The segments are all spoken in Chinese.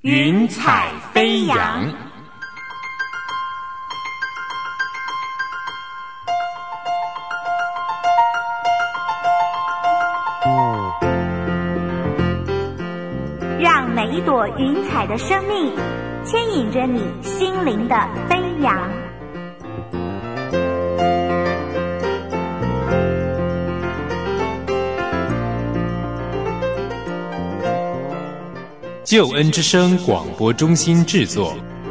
云彩飞扬。 让每一朵云彩的生命牵引着你心灵的飞扬。 救恩之声广播中心制作。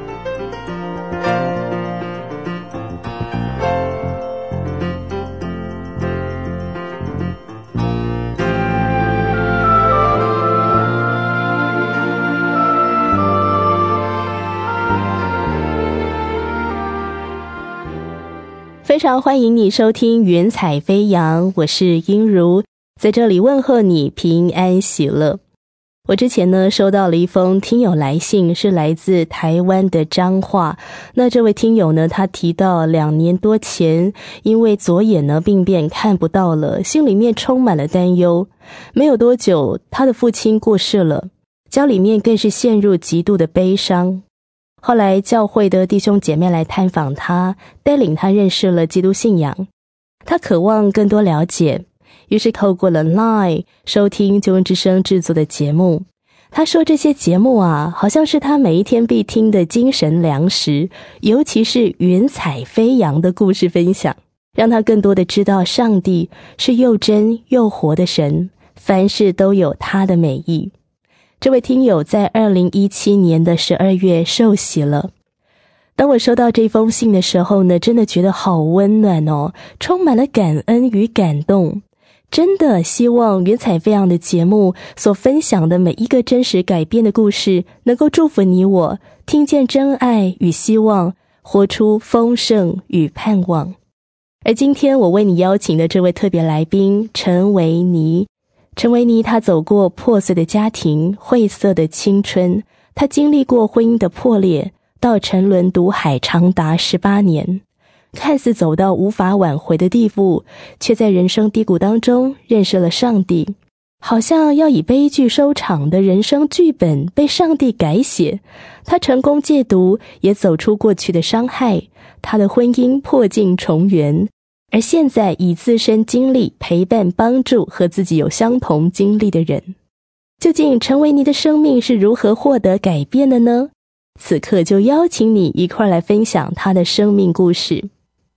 非常欢迎你收听云彩飞扬，我是英如，在这里问候你平安喜乐。我之前呢收到了一封听友来信，是来自台湾的彰化。那这位听友呢，他提到2年多前因为左眼呢病变看不到了，心里面充满了担忧。没有多久他的父亲过世了，家里面更是陷入极度的悲伤。后来教会的弟兄姐妹来探访他，带领他认识了基督信仰。他渴望更多了解，于是透过了 LINE 收听救恩之声制作的节目。他说这些节目啊，好像是他每一天必听的精神粮食，尤其是云彩飞扬的故事分享，让他更多的知道上帝是又真又活的神，凡事都有他的美意。这位听友在2017年的12月受洗了。当我收到这封信的时候呢，真的觉得好温暖哦，充满了感恩与感动。真的希望云彩飞扬的节目所分享的每一个真实改变的故事，能够祝福你我听见真爱与希望，活出丰盛与盼望。而今天我为你邀请的这位特别来宾陈维尼，陈维尼他走过破碎的家庭，晦涩的青春，他经历过婚姻的破裂，到沉沦毒海长达18年，看似走到无法挽回的地步，却在人生低谷当中认识了上帝。好像要以悲剧收场的人生剧本被上帝改写，他成功戒毒，也走出过去的伤害，他的婚姻破镜重圆，而现在以自身经历陪伴帮助和自己有相同经历的人。究竟陈维尼的生命是如何获得改变的呢？此刻就邀请你一块来分享他的生命故事。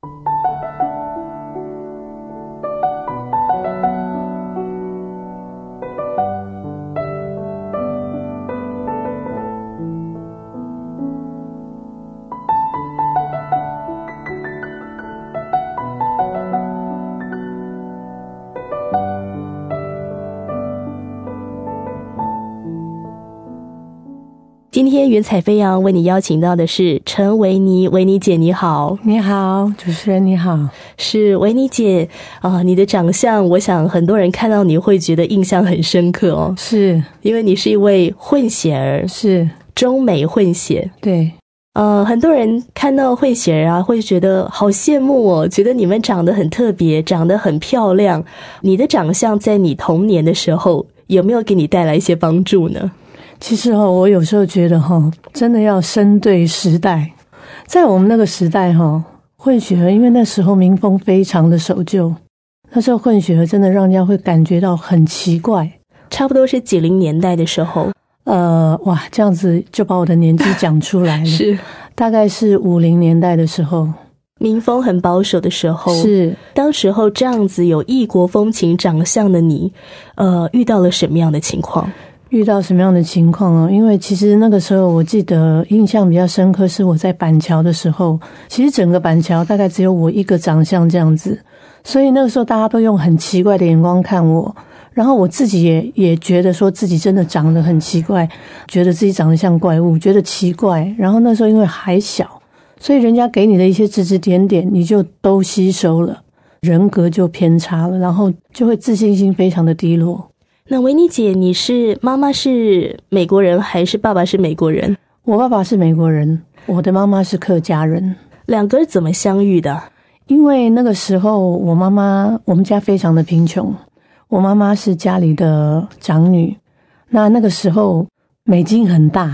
今天云彩飞扬为你邀请到的是陈维尼，维尼姐你好。 你好，主持人你好。 是维尼姐你的长相我想很多人看到你会觉得印象很深刻哦。 是， 因为你是一位混血儿， 是中美混血。 对， 很多人看到混血儿啊会觉得好羡慕哦，觉得你们长得很特别，长得很漂亮。你的长相在你童年的时候有没有给你带来一些帮助呢？ 其实我有时候觉得真的要生对时代。在我们那个时代混血儿，因为那时候民风非常的守旧，那时候混血儿真的让人家会感觉到很奇怪。 差不多是90年代的时候。 哇，这样子就把我的年纪讲出来了。 是， 大概是50年代的时候， 民风很保守的时候。 是， 当时候这样子有异国风情长相的你，遇到了什么样的情况？ 遇到什么样的情况啊？因为其实那个时候我记得印象比较深刻是我在板桥的时候，其实整个板桥大概只有我一个长相这样子，所以那个时候大家都用很奇怪的眼光看我，然后我自己也觉得说自己真的长得很奇怪，觉得自己长得像怪物，觉得奇怪。然后那时候因为还小，所以人家给你的一些指指点点你就都吸收了，人格就偏差了，然后就会自信心非常的低落。 那维尼姐，你是妈妈是美国人还是爸爸是美国人？ 我爸爸是美国人，我的妈妈是客家人。 两个怎么相遇的？ 因为那个时候我们家非常的贫穷，我妈妈是家里的长女，那个时候美金很大，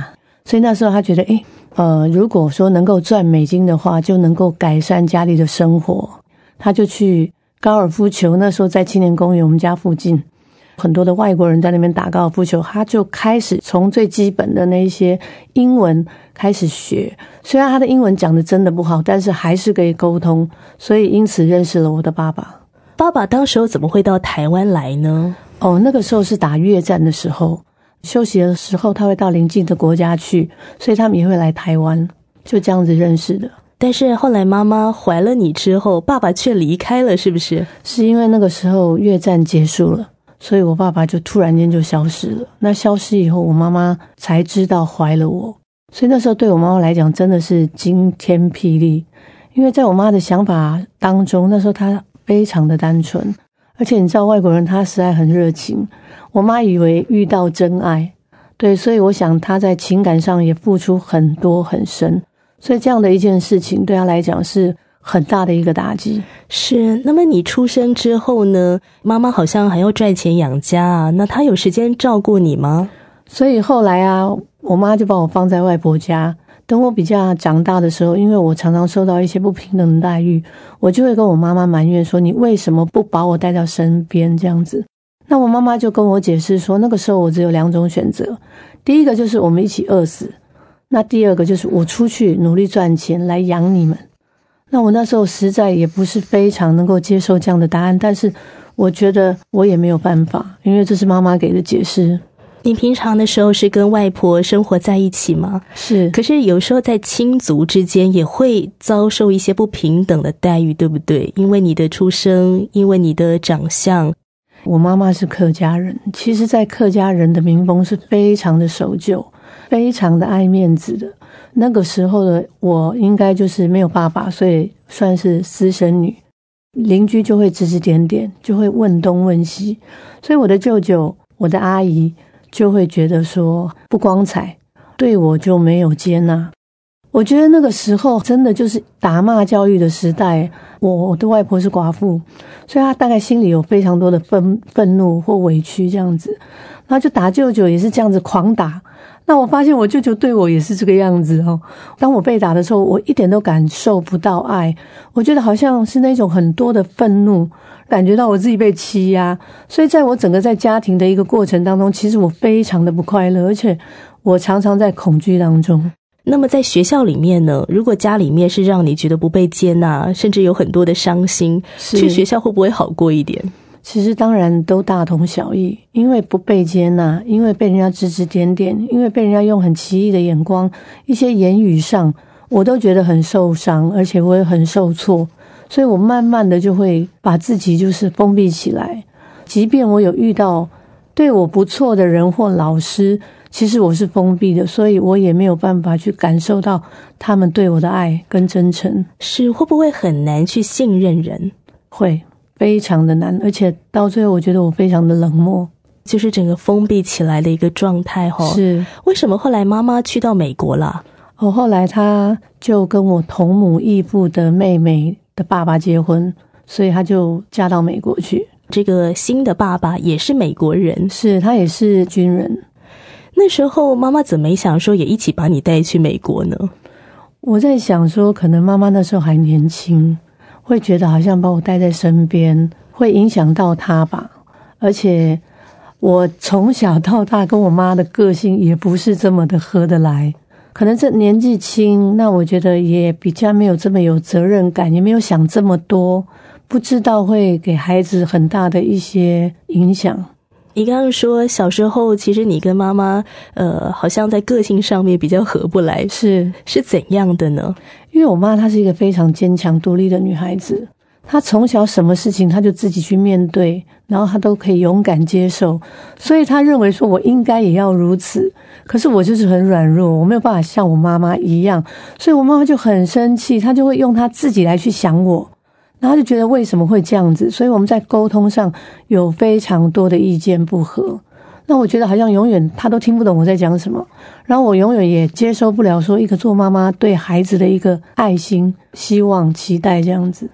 所以那时候他觉得如果说能够赚美金的话，就能够改善家里的生活。他就去高尔夫球，那时候在青年公园我们家附近很多的外国人在那边打高尔夫球，他就开始从最基本的那一些英文开始学，虽然他的英文讲的真的不好，但是还是可以沟通，所以因此认识了我的爸爸。 爸爸当时候怎么会到台湾来呢？ 那个时候是打越战的时候，休息的时候他会到邻近的国家去，所以他们也会来台湾，就这样子认识的。 但是后来妈妈怀了你之后，爸爸却离开了，是不是？ 是因为那个时候越战结束了，所以我爸爸就突然间就消失了。那消失以后，我妈妈才知道怀了我，所以那时候对我妈妈来讲真的是惊天霹雳。因为在我妈的想法当中，那时候她非常的单纯，而且你知道外国人他实在很热情，我妈以为遇到真爱，对，所以我想她在情感上也付出很多很深，所以这样的一件事情对她来讲是很大的一个打击。 是，那么你出生之后呢，妈妈好像还要赚钱养家啊，那她有时间照顾你吗？ 所以后来啊，我妈就把我放在外婆家，等我比较长大的时候，因为我常常受到一些不平等的待遇，我就会跟我妈妈埋怨说，你为什么不把我带到身边这样子。那我妈妈就跟我解释说，那个时候我只有2种选择，第一个就是我们一起饿死，那第二个就是我出去努力赚钱来养你们。那我那时候实在也不是非常能够接受这样的答案，但是我觉得我也没有办法，因为这是妈妈给的解释。 你平常的时候是跟外婆生活在一起吗？ 是。 可是有时候在亲族之间也会遭受一些不平等的待遇，对不对？因为你的出生，因为你的长相。 我妈妈是客家人，其实在客家人的民风是非常的守旧，非常的爱面子的。那个时候的我应该就是没有爸爸，所以算是私生女，邻居就会指指点点，就会问东问西，所以我的舅舅我的阿姨就会觉得说不光彩，对我就没有接纳。我觉得那个时候真的就是打骂教育的时代，我的外婆是寡妇，所以她大概心里有非常多的愤怒或委屈这样子，然后就打舅舅也是这样子狂打。那我发现我舅舅对我也是这个样子哦。当我被打的时候，我一点都感受不到爱，我觉得好像是那种很多的愤怒，感觉到我自己被欺压。所以在我整个在家庭的一个过程当中，其实我非常的不快乐，而且我常常在恐惧当中。 那么在学校里面呢，如果家里面是让你觉得不被接纳，甚至有很多的伤心，去学校会不会好过一点？ 其实当然都大同小异，因为不被接纳，因为被人家指指点点，因为被人家用很奇异的眼光，一些言语上我都觉得很受伤，而且我也很受挫，所以我慢慢的就会把自己就是封闭起来。即便我有遇到对我不错的人或老师，其实我是封闭的，所以我也没有办法去感受到他们对我的爱跟真诚。 是，会不会很难去信任人？ 会，非常的难，而且到最后我觉得我非常的冷漠， 就是整个封闭起来的一个状态齁。 是。 为什么后来妈妈去到美国了？ 后来她就跟我同母异父的妹妹的爸爸结婚，所以她就嫁到美国去。 这个新的爸爸也是美国人？ 是，他也是军人。 那时候妈妈怎么没想说也一起把你带去美国呢？ 我在想说可能妈妈那时候还年轻，会觉得好像把我带在身边会影响到她吧。而且我从小到大跟我妈的个性也不是这么的合得来，可能这年纪轻，那我觉得也比较没有这么有责任感，也没有想这么多，不知道会给孩子很大的一些影响。 你刚刚说小时候其实你跟妈妈好像在个性上面比较合不来，是怎样的呢？ 因为我妈她是一个非常坚强独立的女孩子，她从小什么事情她就自己去面对，然后她都可以勇敢接受，所以她认为说我应该也要如此。可是我就是很软弱，我没有办法像我妈妈一样，所以我妈妈就很生气，她就会用她自己来去想我，然后就觉得为什么会这样子，所以我们在沟通上有非常多的意见不合。那我觉得好像永远他都听不懂我在讲什么，然后我永远也接受不了说一个做妈妈对孩子的一个爱心、希望、期待这样子。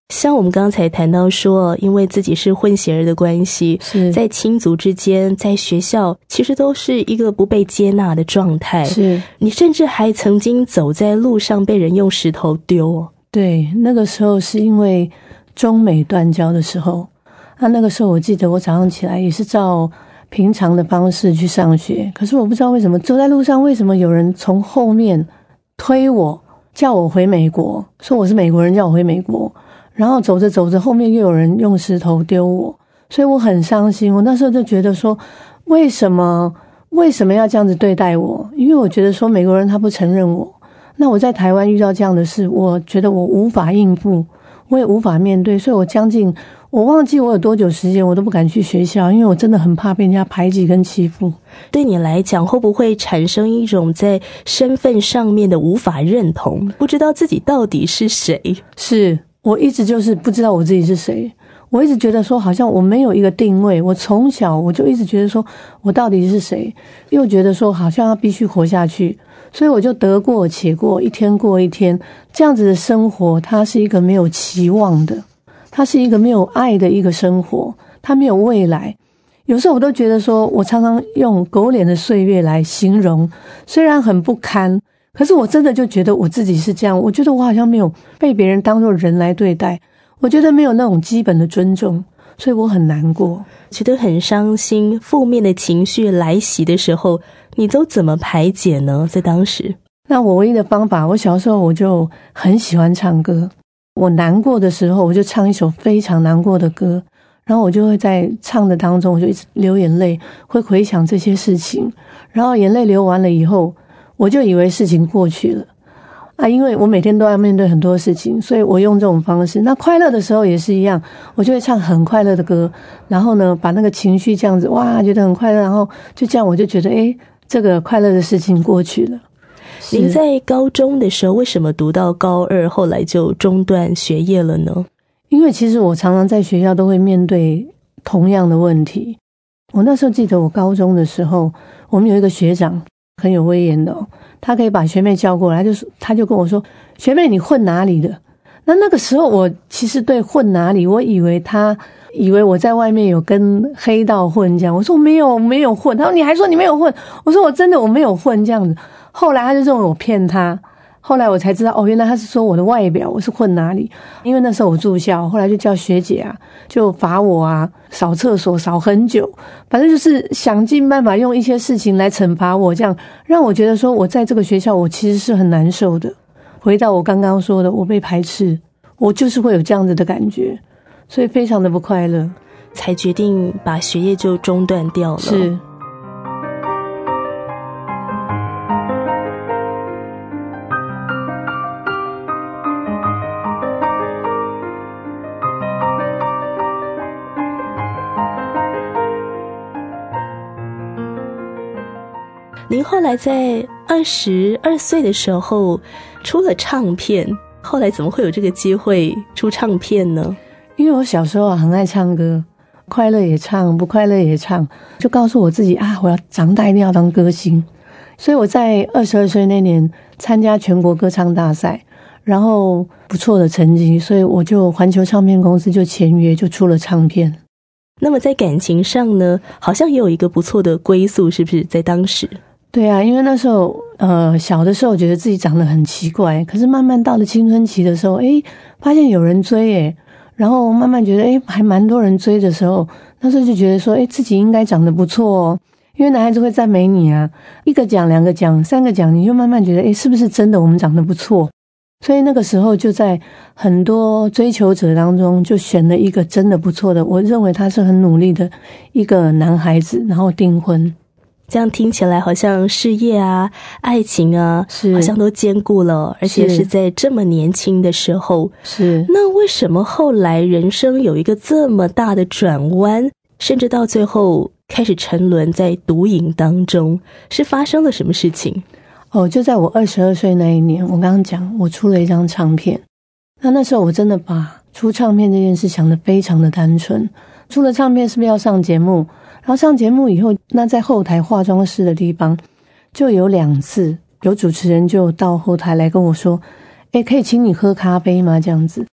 像我们刚才谈到说，因为自己是混血儿的关系， 是在亲族之间，在学校其实都是一个不被接纳的状态。 是你甚至还曾经走在路上被人用石头丢哦。 对，那个时候是因为中美断交的时候，那个时候我记得我早上起来也是照平常的方式去上学，可是我不知道为什么走在路上，为什么有人从后面推我，叫我回美国，说我是美国人，叫我回美国。然后走着走着，后面又有人用石头丢我，所以我很伤心。我那时候就觉得说，为什么要这样子对待我？因为我觉得说美国人他不承认我，那我在台湾遇到这样的事，我觉得我无法应付，我也无法面对，所以我忘记我有多久时间我都不敢去学校，因为我真的很怕被人家排挤跟欺负。 对你来讲，会不会产生一种在身份上面的无法认同，不知道自己到底是谁？ 是，我一直就是不知道我自己是谁，我一直觉得说好像我没有一个定位，我从小我就一直觉得说我到底是谁，又觉得说好像要必须活下去，所以我就得过且过，一天过一天，这样子的生活它是一个没有期望的，它是一个没有爱的一个生活，它没有未来。有时候我都觉得说，我常常用狗脸的岁月来形容，虽然很不堪，可是我真的就觉得我自己是这样，我觉得我好像没有被别人当作人来对待，我觉得没有那种基本的尊重，所以我很难过， 觉得很伤心，负面的情绪来袭的时候，你都怎么排解呢？在当时， 那我唯一的方法，我小时候我就很喜欢唱歌，我难过的时候我就唱一首非常难过的歌，然后我就会在唱的当中我就一直流眼泪，会回想这些事情，然后眼泪流完了以后，我就以为事情过去了因为我每天都要面对很多事情，所以我用这种方式。那快乐的时候也是一样，我就会唱很快乐的歌，然后呢把那个情绪这样子哇觉得很快乐，然后就这样我就觉得这个快乐的事情过去了。 您在高中的时候为什么读到高二后来就中断学业了呢？ 因为其实我常常在学校都会面对同样的问题。我那时候记得我高中的时候，我们有一个学长很有威严的他可以把学妹叫过来，他就跟我说，学妹你混哪里的？那个时候我其实对混哪里，我以为我在外面有跟黑道混这样，我说我没有混，他说你还说你没有混，我说我没有混这样子。后来他就认为我骗他，后来我才知道原来他是说我的外表我是混哪里，因为那时候我住校，后来就叫学姐就罚我扫厕所扫很久，反正就是想尽办法用一些事情来惩罚我，这样让我觉得说我在这个学校我其实是很难受的。回到我刚刚说的，我被排斥，我就是会有这样子的感觉，所以非常的不快乐， 才决定把学业就中断掉了。 是。 您后来在22岁的时候出了唱片，后来怎么会有这个机会出唱片呢？ 因为我小时候很爱唱歌，快乐也唱，不快乐也唱，就告诉我自己我要长大一定要当歌星。所以我在22岁那年参加全国歌唱大赛，然后不错的成绩，所以我就环球唱片公司就签约，就出了唱片。 那么在感情上呢，好像也有一个不错的归宿，是不是在当时？ 对因为那时候小的时候觉得自己长得很奇怪，可是慢慢到了青春期的时候发现有人追然后慢慢觉得还蛮多人追的时候，那时候就觉得说自己应该长得不错因为男孩子会赞美你一个奖2个奖3个奖，你就慢慢觉得是不是真的我们长得不错，所以那个时候就在很多追求者当中就选了一个真的不错的，我认为他是很努力的一个男孩子，然后订婚。 这样听起来好像事业爱情好像都兼顾了，而且是在这么年轻的时候。 是。 那为什么后来人生有一个这么大的转弯，甚至到最后开始沉沦在毒瘾当中？是发生了什么事情？ 就在我22岁那一年，我刚刚讲我出了一张唱片。那时候我真的把出唱片这件事想得非常的单纯，出了唱片是不是要上节目，然后上节目以后，那在后台化妆室的地方就有2次有主持人就到后台来跟我说可以请你喝咖啡吗这样子。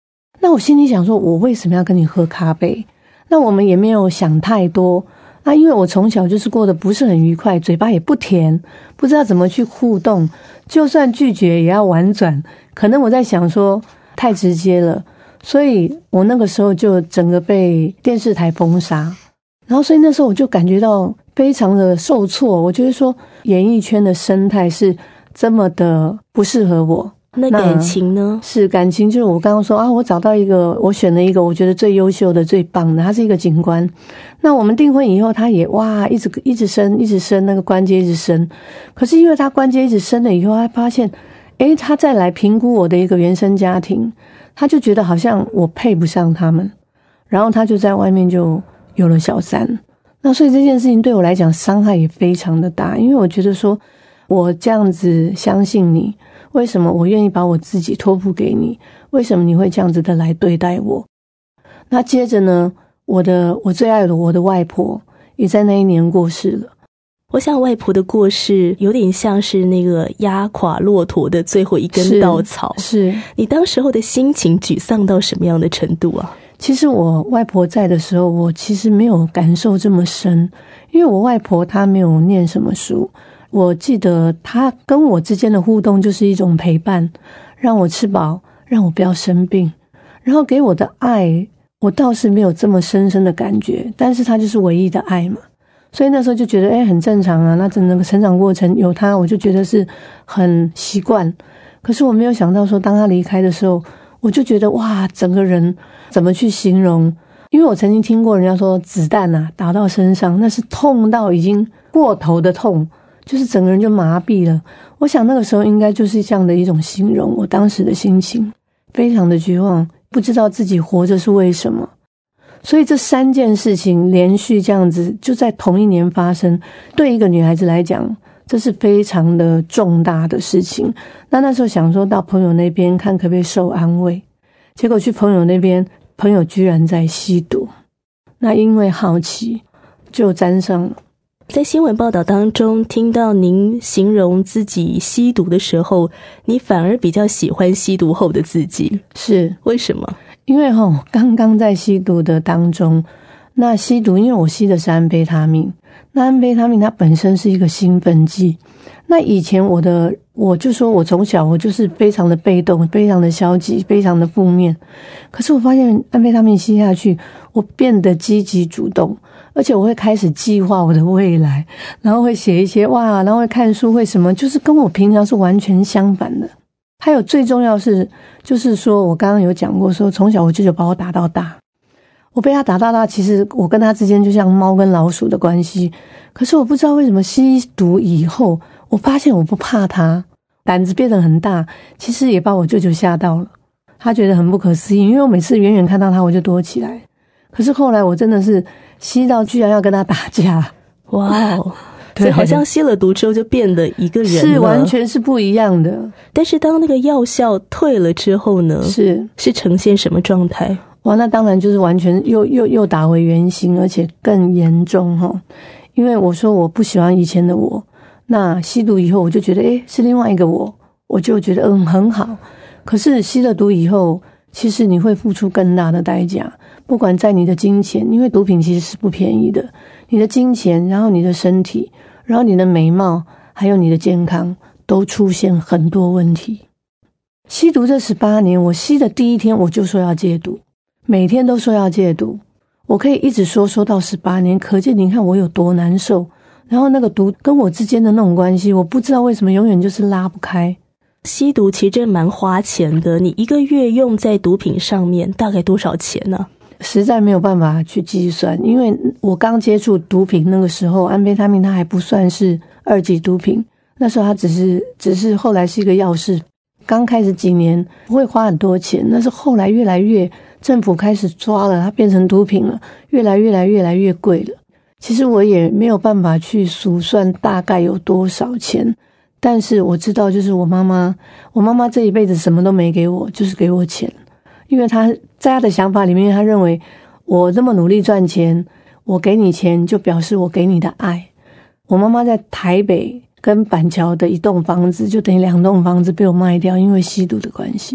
那我心里想说，我为什么要跟你喝咖啡？那我们也没有想太多。那因为我从小就是过得不是很愉快，嘴巴也不甜，不知道怎么去互动，就算拒绝也要婉转。可能我在想说太直接了，所以我那个时候就整个被电视台封杀。然后所以那时候我就感觉到非常的受挫，我觉得说演艺圈的生态是这么的不适合我。 那感情呢？是感情，就是我刚刚说啊，我找到一个，我选了一个我觉得最优秀的、最棒的，他是一个警官。那我们订婚以后，他也哇，一直升，那个官阶一直升。可是因为他官阶一直升了以后，他发现，他再来评估我的一个原生家庭，他就觉得好像我配不上他们，然后他就在外面就有了小三。那所以这件事情对我来讲伤害也非常的大，因为我觉得说我这样子相信你，为什么我愿意把我自己托付给你？为什么你会这样子的来对待我？那接着呢，我最爱的我的外婆也在那一年过世了。 我想外婆的过世有点像是那个压垮骆驼的最后一根稻草。 是你当时候的心情沮丧到什么样的程度啊？ 其实我外婆在的时候，我其实没有感受这么深，因为我外婆她没有念什么书。我记得他跟我之间的互动就是一种陪伴，让我吃饱，让我不要生病，然后给我的爱我倒是没有这么深深的感觉，但是他就是唯一的爱嘛，所以那时候就觉得很正常啊，那整个成长过程有他，我就觉得是很习惯。可是我没有想到说当他离开的时候，我就觉得哇，整个人怎么去形容，因为我曾经听过人家说子弹啊打到身上，那是痛到已经过头的痛，就是整个人就麻痹了。我想那个时候应该就是这样的一种形容我当时的心情，非常的绝望，不知道自己活着是为什么。所以这3件事情连续这样子就在同一年发生，对一个女孩子来讲这是非常的重大的事情。那时候想说到朋友那边看可不可以受安慰，结果去朋友那边，朋友居然在吸毒，那因为好奇就沾上了。 在新闻报道当中听到您形容自己吸毒的时候，你反而比较喜欢吸毒后的自己， 是为什么？ 因为刚刚在吸毒的当中，那吸毒因为我吸的是安非他命，那安非他命它本身是一个兴奋剂，那以前我就说我从小我就是非常的被动，非常的消极，非常的负面，可是我发现安非他命吸下去，我变得积极主动，而且我会开始计划我的未来，然后会写一些然后会看书，会什么，就是跟我平常是完全相反的。还有最重要是，就是说我刚刚有讲过说从小我舅舅把我打到大，我被他打到大，其实我跟他之间就像猫跟老鼠的关系。可是我不知道为什么吸毒以后，我发现我不怕他，胆子变得很大，其实也把我舅舅吓到了，他觉得很不可思议，因为我每次远远看到他我就躲起来。可是后来我真的是吸到居然要跟他打架， 哇哦！所以好像吸了毒之后就变得一个人了， 是完全是不一样的。 但是当那个药效退了之后呢，是呈现什么状态？ 哇，那当然就是完全又打回原形，而且更严重齁。因为我说我不喜欢以前的我，那吸毒以后我就觉得是另外一个我就觉得很好。可是吸了毒以后，其实你会付出更大的代价，不管在你的金钱，因为毒品其实是不便宜的，你的金钱，然后你的身体，然后你的美貌，还有你的健康都出现很多问题。吸毒这18年，我吸的第一天我就说要戒毒，每天都说要戒毒，我可以一直说到18年，可见你看我有多难受。然后那个毒跟我之间的那种关系，我不知道为什么永远就是拉不开。 吸毒其实真蛮花钱的，你一个月用在毒品上面大概多少钱呢？ 实在没有办法去计算，因为我刚接触毒品那个时候，安非他命它还不算是2级毒品，那时候它只是后来是一个药事。刚开始几年不会花很多钱，但是后来越来越政府开始抓了，它变成毒品了，越来越贵了。其实我也没有办法去数算大概有多少钱，但是我知道就是我妈妈这一辈子什么都没给我，就是给我钱。因为她在她的想法里面，她认为我这么努力赚钱，我给你钱就表示我给你的爱。我妈妈在台北跟板桥的1栋房子就等于2栋房子被我卖掉，因为吸毒的关系。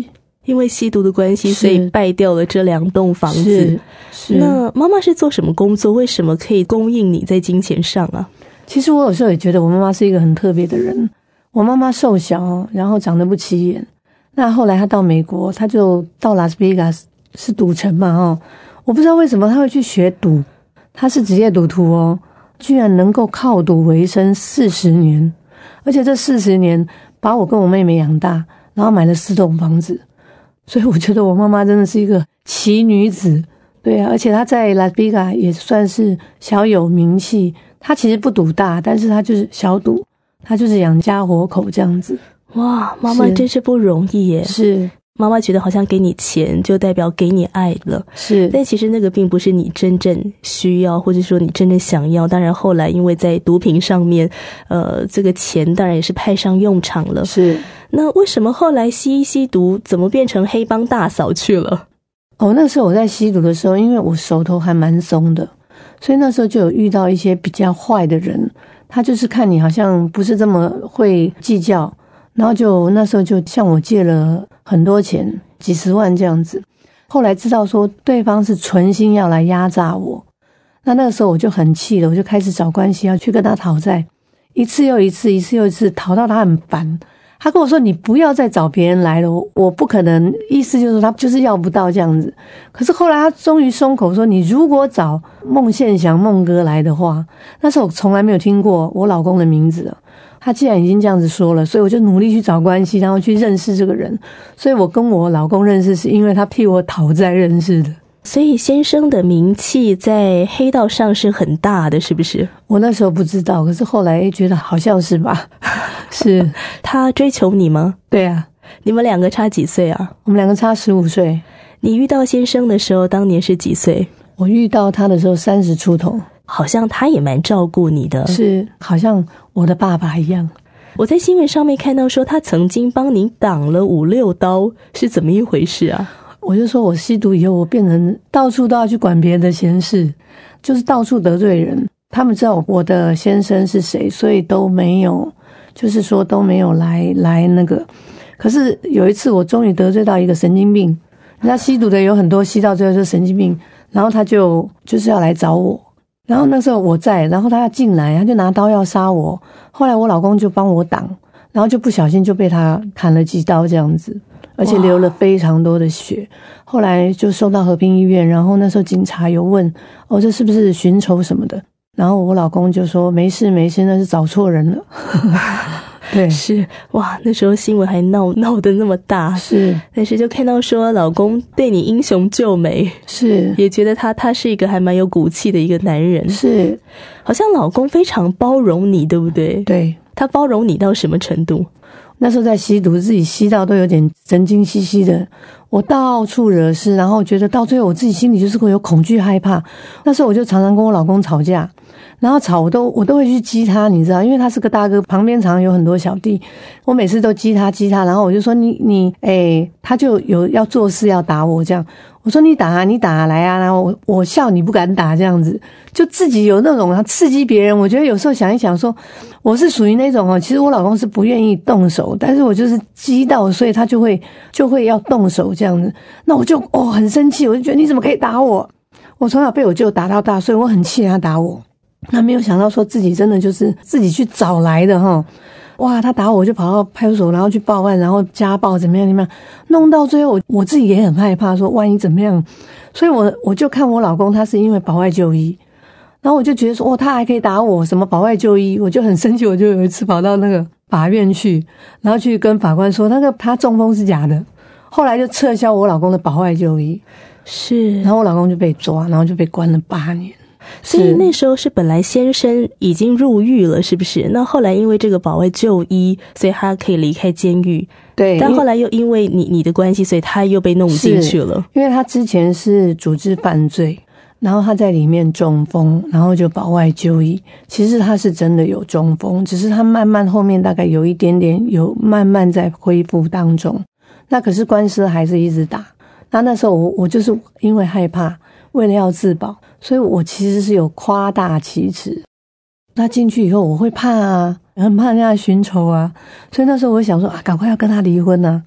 因为吸毒的关系，所以败掉了这2栋房子。 是。 那妈妈是做什么工作？为什么可以供应你在金钱上啊？ 其实我有时候也觉得我妈妈是一个很特别的人。我妈妈瘦小，然后长得不起眼。那后来她到美国，她就到拉斯维加斯，是赌城嘛，我不知道为什么她会去学赌，她是职业赌徒居然能够靠赌为生40年，而且这40年把我跟我妹妹养大，然后买了4栋房子。所以我觉得我妈妈真的是一个奇女子。对啊，而且她在拉斯维加斯也算是小有名气。她其实不赌大，但是她就是小赌，她就是养家活口这样子。 哇，妈妈真是不容易耶。 是。 妈妈觉得好像给你钱就代表给你爱了， 是， 但其实那个并不是你真正需要，或者说你真正想要。当然后来因为在毒品上面这个钱当然也是派上用场了。 是。 那为什么后来吸毒怎么变成黑帮大嫂去了？ 那时候我在吸毒的时候，因为我手头还蛮松的，所以那时候就有遇到一些比较坏的人，他就是看你好像不是这么会计较，然后就那时候就向我借了很多钱，几十万这样子。后来知道说对方是存心要来压榨我，那个时候我就很气了，我就开始找关系要去跟他讨债，一次又一次，一次又一次，讨到他很烦。他跟我说你不要再找别人来了，我不可能，意思就是他就是要不到这样子。可是后来他终于松口说，你如果找孟宪祥孟哥来的话，那时候我从来没有听过我老公的名字了。他既然已经这样子说了，所以我就努力去找关系，然后去认识这个人。所以我跟我老公认识是因为他替我讨债认识的。 所以先生的名气在黑道上是很大的，是不是？ 我那时候不知道，可是后来觉得好像是吧。是。 他追求你吗？ 对啊。 你们2个差几岁啊？ 我们2个差15岁。 你遇到先生的时候当年是几岁？ 我遇到他的时候30出头。 好像他也蛮照顾你的。 是，好像我的爸爸一样。 我在新闻上面看到说他曾经帮你挡了5、6刀，是怎么一回事啊？ 我就说我吸毒以后，我变成到处都要去管别人的闲事，就是到处得罪人。他们知道我的先生是谁，所以都没有，就是说都没有来那个。可是有一次我终于得罪到一个神经病，人家吸毒的有很多，吸到最后就是神经病，然后他就是要来找我。然后那时候我在，然后他要进来，他就拿刀要杀我。后来我老公就帮我挡，然后就不小心就被他砍了几刀这样子，而且流了非常多的血。后来就送到和平医院，然后那时候警察有问这是不是寻仇什么的，然后我老公就说没事没事，那是找错人了。对， 是。哇，那时候新闻还闹得那么大。 是。 但是就看到说老公对你英雄救美， 是， 也觉得他是一个还蛮有骨气的一个男人。 是。 好像老公非常包容你，对不对？ 对。 他包容你到什么程度？ 那时候在吸毒，自己吸到都有点神经兮兮的，我到处惹事，然后觉得到最后我自己心里就是会有恐惧害怕。那时候我就常常跟我老公吵架，然后吵我都会去激他，你知道，因为他是个大哥，旁边常常有很多小弟，我每次都激他，然后我就说你他就有要做事要打我这样，我说你打来啊，然后我笑你不敢打这样子，就自己有那种刺激别人。我觉得有时候想一想说，我是属于那种其实我老公是不愿意动手，但是我就是激到，所以他就会要动手这样子。那我就很生气，我就觉得你怎么可以打我？我从小被我舅打到大，所以我很气他打我。那没有想到说自己真的就是自己去找来的齁。哇，他打我就跑到派出所，然后去报案，然后家暴怎么样，弄到最后我自己也很害怕，说万一怎么样，所以我就看我老公他是因为保外就医，然后我就觉得说他还可以打我，什么保外就医，我就很生气，我就有一次跑到那个法院去，然后去跟法官说他中风是假的，后来就撤销我老公的保外就医， 是， 然后我老公就被抓，然后就被关了8年。 所以那时候是本来先生已经入狱了，是不是？那后来因为这个保外就医，所以他可以离开监狱。 对， 但后来又因为你的关系，所以他又被弄进去了。 因为他之前是组织犯罪，然后他在里面中风，然后就保外就医。其实他是真的有中风，只是他慢慢后面大概有一点点有慢慢在恢复当中。那可是官司还是一直打。那时候我就是因为害怕，为了要自保，所以我其实是有夸大其词。那进去以后我会怕啊，很怕人家寻仇啊，所以那时候我想说赶快要跟他离婚啊。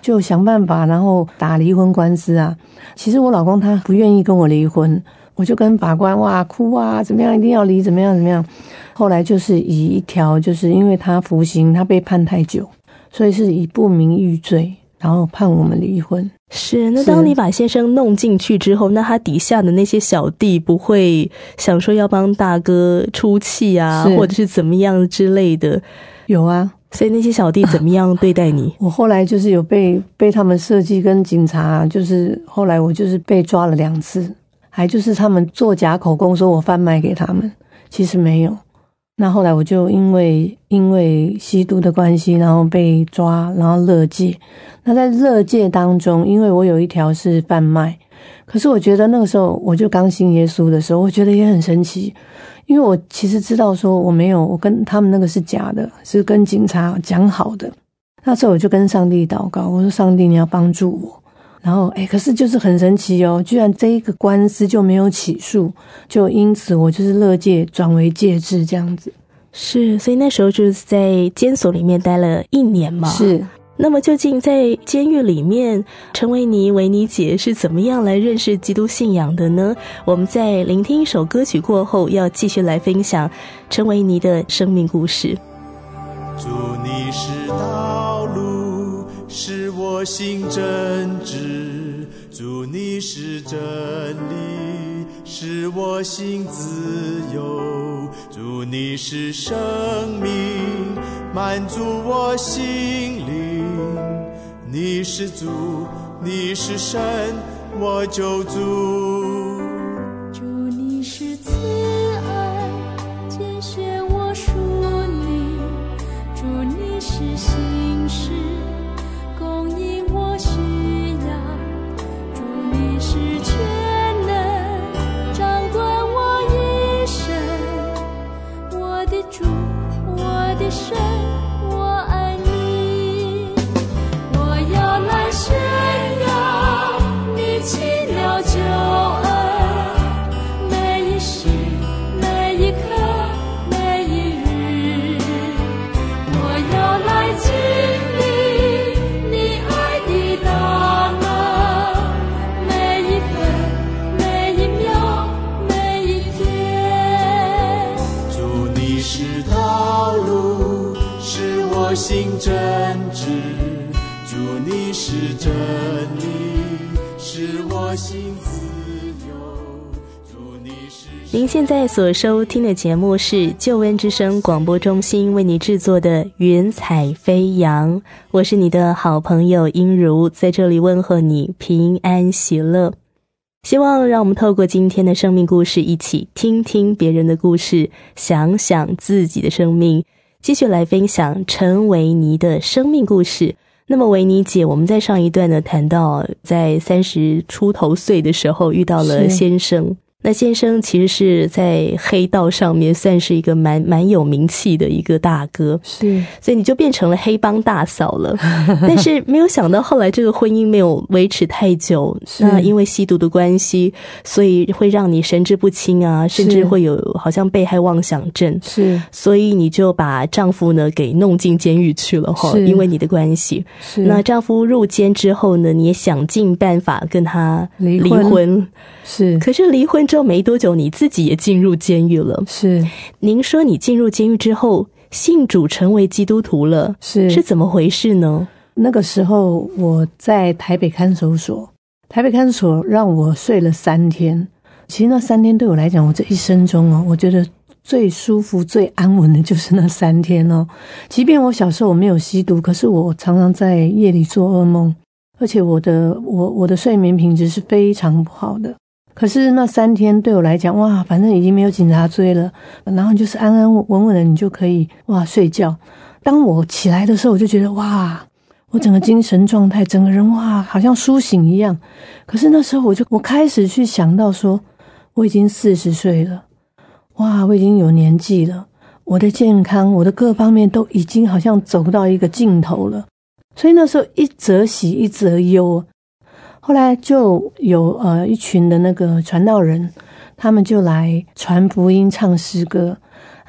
就想办法，然后打离婚官司啊。其实我老公他不愿意跟我离婚，我就跟法官哇哭啊，怎么样一定要离，怎么样怎么样。后来就是以一条，就是因为他服刑，他被判太久，所以是以不明喻罪，然后判我们离婚。 是，那当你把先生弄进去之后，那他底下的那些小弟不会想说要帮大哥出气啊，或者是怎么样之类的？ 有啊。 所以那些小弟怎么样对待你？ 我后来就是有被他们设计跟警察，就是后来我就是被抓了2次，还就是他们作假口供说我贩卖给他们，其实没有。那后来我就因为吸毒的关系，然后被抓，然后勒戒。那在勒戒当中，因为我有一条是贩卖，可是我觉得那个时候我就刚信耶稣的时候，我觉得也很神奇。因为我其实知道说我跟他们那个是假的，是跟警察讲好的。那时候我就跟上帝祷告，我说上帝你要帮助我。然后可是就是很神奇哦，居然这一个官司就没有起诉，就因此我就是勒戒转为戒治这样子。 是，所以那时候就是在监所里面待了1年嘛。 是。 那么究竟在监狱里面，陈维尼姐是怎么样来认识基督信仰的呢？我们在聆听一首歌曲过后，要继续来分享陈维尼的生命故事。 主你是道路，使我行正直，主你是真理，使我行自由，主你是生命，满足我心灵，你是主，你是神，我救主。 主你是慈爱，拣选我属你，主你是信实，供应我需要，主你是全能，掌管我一生，我的主，我的神，我爱你。我要来宣扬你奇妙救恩，每一时每一刻每一日，我要来经历你爱的大能，每一分每一秒每一天。 主你是道路，使我行正直，主你是真理，使我行自由，主你是。 您现在所收听的节目是救恩之声广播中心为你制作的云彩飞扬，我是你的好朋友音如，在这里问候你平安喜乐。希望让我们透过今天的生命故事，一起听听别人的故事，想想自己的生命，继续来分享陈维尼的生命故事。那么维尼姐，我们在上一段呢谈到在30出头岁的时候遇到了先生，那先生其实是在黑道上面算是一个蛮有名气的一个大哥， 是， 所以你就变成了黑帮大嫂了。但是没有想到后来这个婚姻没有维持太久，那因为吸毒的关系，所以会让你神志不清啊，甚至会有好像被害妄想症， 是， 所以你就把丈夫呢给弄进监狱去了哈，因为你的关系。是，那丈夫入监之后呢，你也想尽办法跟他离婚。 是， 可是离婚之后没多久，你自己也进入监狱了。 是， 您说你进入监狱之后信主成为基督徒了，是怎么回事呢？ 那个时候我在台北看守所，台北看守所让我睡了3天。其实那3天对我来讲，我这一生中哦，我觉得最舒服最安稳的就是那3天哦。即便我小时候我没有吸毒，可是我常常在夜里做噩梦，而且我的睡眠品质是非常不好的。可是那3天对我来讲，哇，反正已经没有警察追了，然后就是安安稳稳的，你就可以睡觉。当我起来的时候，我就觉得哇，我整个精神状态，整个人哇，好像苏醒一样。可是那时候我开始去想到说，我已经40岁了，哇，我已经有年纪了，我的健康，我的各方面都已经好像走到一个尽头了。所以那时候一则喜一则忧。后来就有一群的那个传道人，他们就来传福音唱诗歌。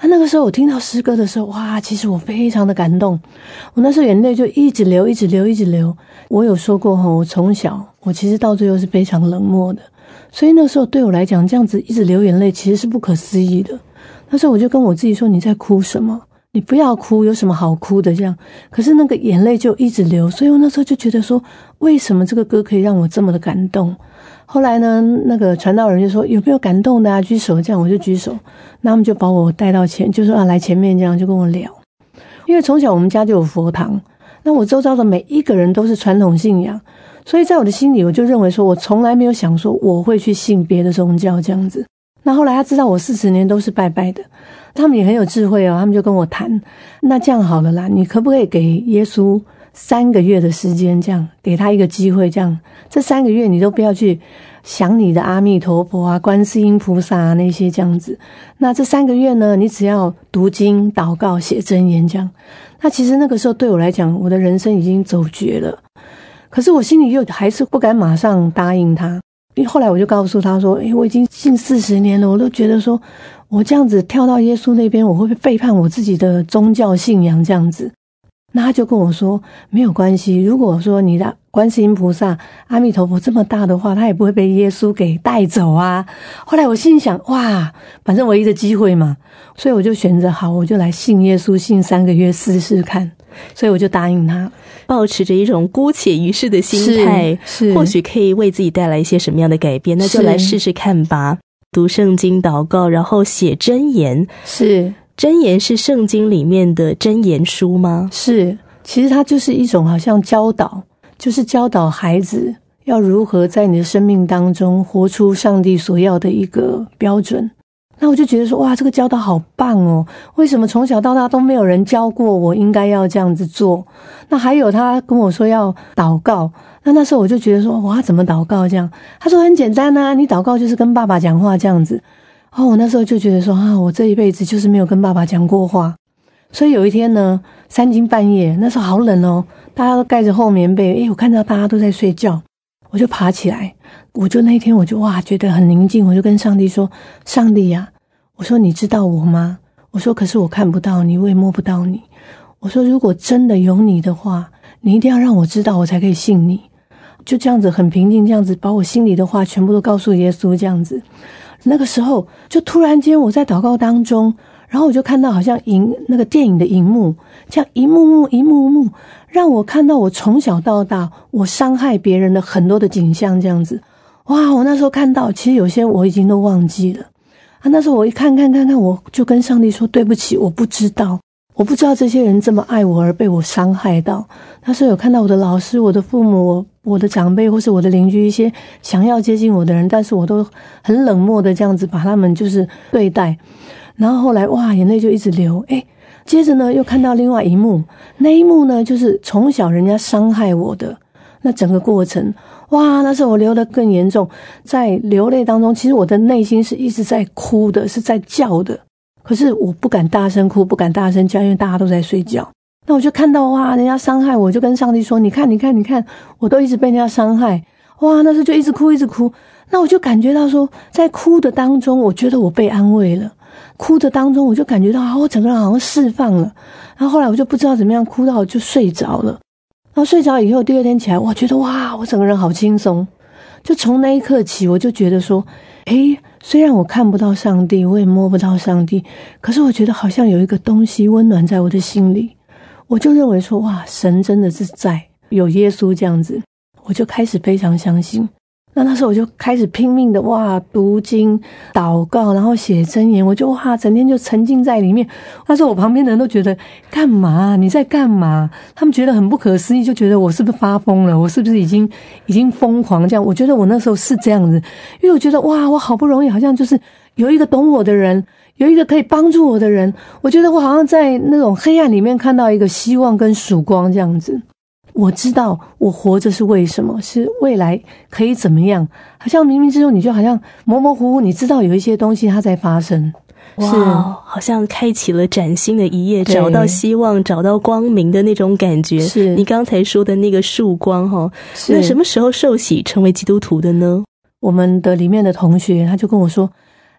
那个时候我听到诗歌的时候，哇，其实我非常的感动，我那时候眼泪就一直流。我有说过我从小我其实到最后是非常冷漠的，所以那时候对我来讲，这样子一直流眼泪其实是不可思议的。那时候我就跟我自己说，你在哭什么？你不要哭，有什么好哭的这样？可是那个眼泪就一直流，所以我那时候就觉得说，为什么这个歌可以让我这么的感动？后来呢，那个传道人就说有没有感动的啊？举手，这样我就举手，那他们就把我带到前，就说来前面，这样就跟我聊。因为从小我们家就有佛堂，那我周遭的每一个人都是传统信仰，所以在我的心里我就认为说，我从来没有想说我会去信别的宗教这样子。那后来他知道我40年都是拜拜的，他们也很有智慧哦，他们就跟我谈，那这样好了啦，你可不可以给耶稣3个月的时间，这样给他一个机会，这样这3个月你都不要去想你的阿弥陀佛啊、观世音菩萨啊那些这样子，那这3个月呢，你只要读经、祷告、写真言这样。那其实那个时候对我来讲，我的人生已经走绝了，可是我心里又还是不敢马上答应他。因为后来我就告诉他说，我已经信40年了，我都觉得说我这样子跳到耶稣那边，我会不会背叛我自己的宗教信仰这样子。那他就跟我说没有关系，如果说你的观世音菩萨、阿弥陀佛这么大的话，他也不会被耶稣给带走啊。后来我心想，哇，反正唯一的机会嘛，所以我就选择好，我就来信耶稣，信3个月试试看。所以我就答应他， 抱持着一种姑且一试的心态，或许可以为自己带来一些什么样的改变，那就来试试看吧。读圣经、祷告，然后写箴言。是，箴言是圣经里面的箴言书吗？是，其实它就是一种好像教导，就是教导孩子要如何在你的生命当中活出上帝所要的一个标准。那我就觉得说，哇，这个教导好棒哦！为什么从小到大都没有人教过我应该要这样子做？那还有他跟我说要祷告，那时候我就觉得说，哇，怎么祷告这样？他说很简单啊，你祷告就是跟爸爸讲话这样子。我那时候就觉得说，我这一辈子就是没有跟爸爸讲过话。所以有一天呢，3更半夜，那时候好冷哦，大家都盖着厚棉被，我看到大家都在睡觉，我就爬起来，我就那天我就觉得很宁静，我就跟上帝说，上帝呀，我说你知道我吗？我说可是我看不到你，我也摸不到你。我说如果真的有你的话，你一定要让我知道，我才可以信你。就这样子很平静，这样子把我心里的话全部都告诉耶稣这样子。那个时候就突然间我在祷告当中，然后我就看到好像那个电影的荧幕，这样一幕幕让我看到我从小到大我伤害别人的很多的景象这样子。哇，我那时候看到其实有些我已经都忘记了那时候我一看，我就跟上帝说，对不起，我不知道这些人这么爱我而被我伤害到。那时候有看到我的老师、我的父母、我的长辈或是我的邻居，一些想要接近我的人，但是我都很冷漠的这样子把他们就是对待。然后后来哇，眼泪就一直流。接着呢又看到另外一幕，那一幕呢就是从小人家伤害我的那整个过程。哇，那时候我流得更严重，在流泪当中，其实我的内心是一直在哭的，是在叫的，可是我不敢大声哭，不敢大声叫，因为大家都在睡觉。那我就看到哇，人家伤害我，就跟上帝说，你看我都一直被人家伤害。哇，那时候就一直哭。那我就感觉到说，在哭的当中我觉得我被安慰了，哭的当中我就感觉到我整个人好像释放了。然后后来我就不知道怎么样，哭到就睡着了。然后睡着以后，第二天起来，我觉得哇，我整个人好轻松。就从那一刻起，我就觉得说，虽然我看不到上帝，我也摸不到上帝，可是我觉得好像有一个东西温暖在我的心里。我就认为说，哇，神真的是在，有耶稣这样子，我就开始非常相信。那时候我就开始拼命的读经、祷告，然后写箴言，我就整天就沉浸在里面。那时候我旁边的人都觉得干嘛？你在干嘛？他们觉得很不可思议，就觉得我是不是发疯了？我是不是已经疯狂这样？我觉得我那时候是这样子，因为我觉得哇，我好不容易好像就是有一个懂我的人，有一个可以帮助我的人，我觉得我好像在那种黑暗里面看到一个希望跟曙光这样子。我知道我活着是为什么，是未来可以怎么样，好像冥冥之中你就好像模模糊糊你知道有一些东西它在发生。哇，好像开启了崭新的一页，找到希望，找到光明的那种感觉。是你刚才说的那个曙光那什么时候受洗成为基督徒的呢？ 我们的里面的同学他就跟我说，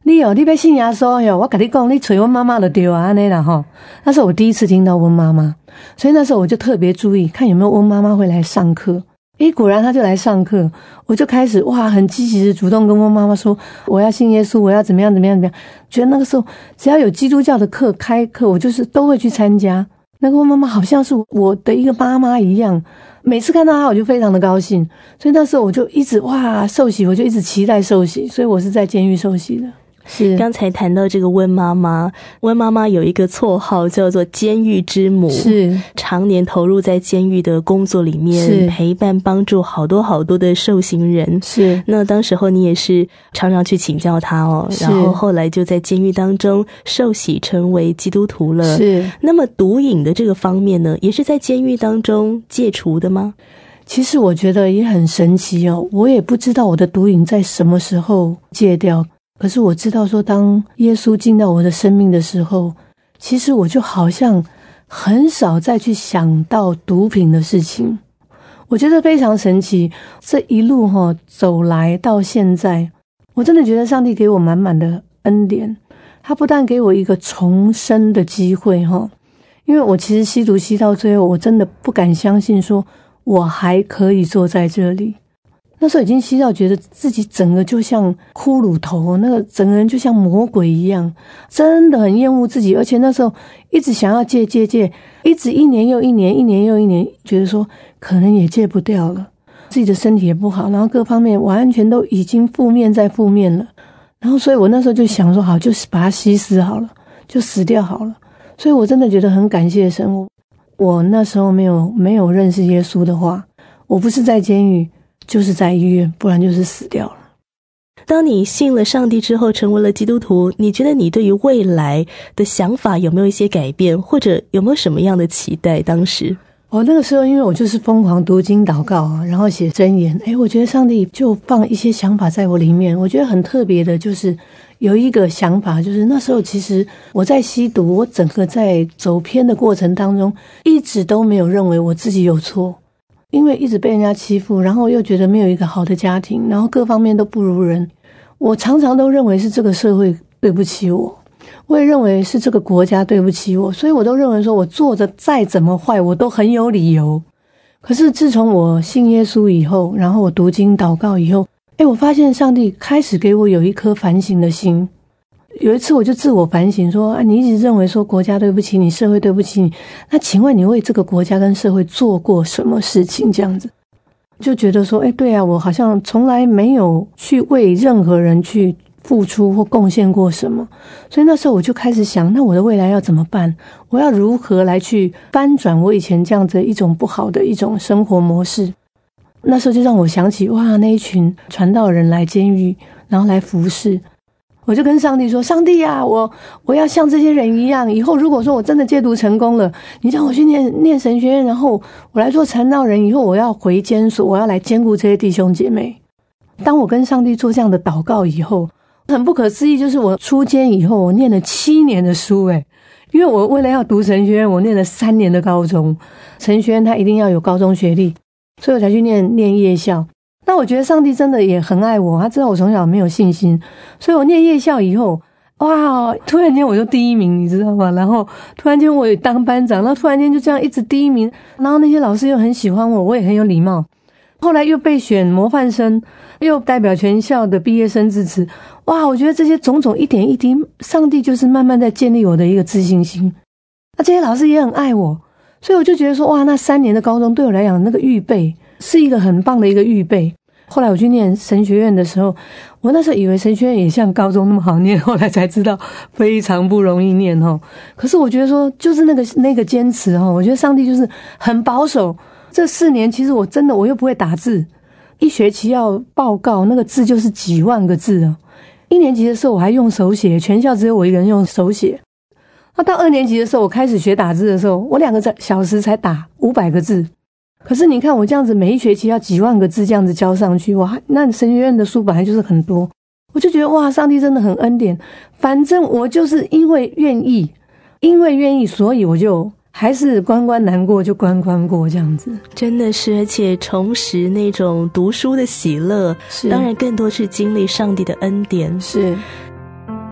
你要信耶稣哟，我跟你讲，你找我妈妈就对啊，那啦哈。那是我第一次听到温妈妈，所以那时候我就特别注意看有没有温妈妈会来上课。果然她就来上课，我就开始很积极的主动跟温妈妈说，我要信耶稣，我要怎么样怎么样怎么样。觉得那个时候只要有基督教的课开课，我就是都会去参加。那个温妈妈好像是我的一个妈妈一样，每次看到她我就非常的高兴。所以那时候我就一直受洗，我就一直期待受洗，所以我是在监狱受洗的。是， 刚才谈到这个温妈妈，温妈妈有一个绰号叫做监狱之母， 是常年投入在监狱的工作里面，陪伴帮助好多好多的受刑人。 是， 那当时候你也是常常去请教他哦，然后后来就在监狱当中受洗成为基督徒了。 是， 那么毒瘾的这个方面呢，也是在监狱当中戒除的吗？ 其实我觉得也很神奇哦，我也不知道我的毒瘾在什么时候戒掉。可是我知道说，当耶稣进到我的生命的时候，其实我就好像很少再去想到毒品的事情。我觉得非常神奇，这一路走来到现在，我真的觉得上帝给我满满的恩典。他不但给我一个重生的机会因为我其实吸毒吸到最后，我真的不敢相信说我还可以坐在这里。那时候已经吸到觉得自己整个就像骷髅头，那个整个人就像魔鬼一样，真的很厌恶自己。而且那时候一直想要戒，一直一年又一年，觉得说可能也戒不掉了，自己的身体也不好，然后各方面完全都已经负面再负面了。然后所以我那时候就想说，好，就把它吸死好了，就死掉好了。所以我真的觉得很感谢神。我那时候没有认识耶稣的话，我不是在监狱就是在医院，不然就是死掉了。 当你信了上帝之后成为了基督徒，你觉得你对于未来的想法有没有一些改变，或者有没有什么样的期待？当时那个时候因为我就是疯狂读经祷告然后写箴言，我觉得上帝就放一些想法在我里面。我觉得很特别的就是有一个想法，就是那时候其实我在吸毒，我整个在走偏的过程当中一直都没有认为我自己有错，因为一直被人家欺负，然后又觉得没有一个好的家庭，然后各方面都不如人。我常常都认为是这个社会对不起我，我也认为是这个国家对不起我，所以我都认为说我做着再怎么坏我都很有理由。可是自从我信耶稣以后，然后我读经祷告以后，我发现上帝开始给我有一颗反省的心。有一次我就自我反省说，你一直认为说国家对不起你，社会对不起你，那请问你为这个国家跟社会做过什么事情？这样子就觉得说，对啊，我好像从来没有去为任何人去付出或贡献过什么。所以那时候我就开始想，那我的未来要怎么办？我要如何来去翻转我以前这样子一种不好的一种生活模式？那时候就让我想起，那一群传道人来监狱，然后来服侍。我就跟上帝说，上帝啊，我要像这些人一样，以后如果说我真的戒毒成功了，你让我去念神学院，然后我来做传道人，以后我要回监所，我要来兼顾这些弟兄姐妹。当我跟上帝做这样的祷告以后，很不可思议，就是我出监以后，我念了7年的书因为我为了要读神学院，我念了3年的高中。神学院它一定要有高中学历，所以我才去念夜校。那我觉得上帝真的也很爱我，他知道我从小没有信心，所以我念夜校以后，突然间我就第1名，你知道吗？然后突然间我也当班长，然后突然间就这样一直第1名，然后那些老师又很喜欢我，我也很有礼貌。后来又被选模范生，又代表全校的毕业生致辞。我觉得这些种种一点一滴，上帝就是慢慢在建立我的一个自信心。那这些老师也很爱我，所以我就觉得说，那3年的高中对我来讲，那个预备是一个很棒的一个预备。后来我去念神学院的时候，我那时候以为神学院也像高中那么好念，后来才知道非常不容易念可是我觉得说，就是那个坚持我觉得上帝就是很保守。这4年其实我真的我又不会打字，1学期要报告那个字就是几万个字1年级的时候我还用手写，全校只有我一个人用手写。那到2年级的时候，我开始学打字的时候，我2个小时才打500个字。可是你看我这样子，每1学期要几万个字这样子交上去，那神学院的书本来就是很多，我就觉得上帝真的很恩典。反正我就是因为愿意，所以我就还是关难过就关过这样子。 真的是，而且重拾那种读书的喜乐，当然更多是经历上帝的恩典。 是。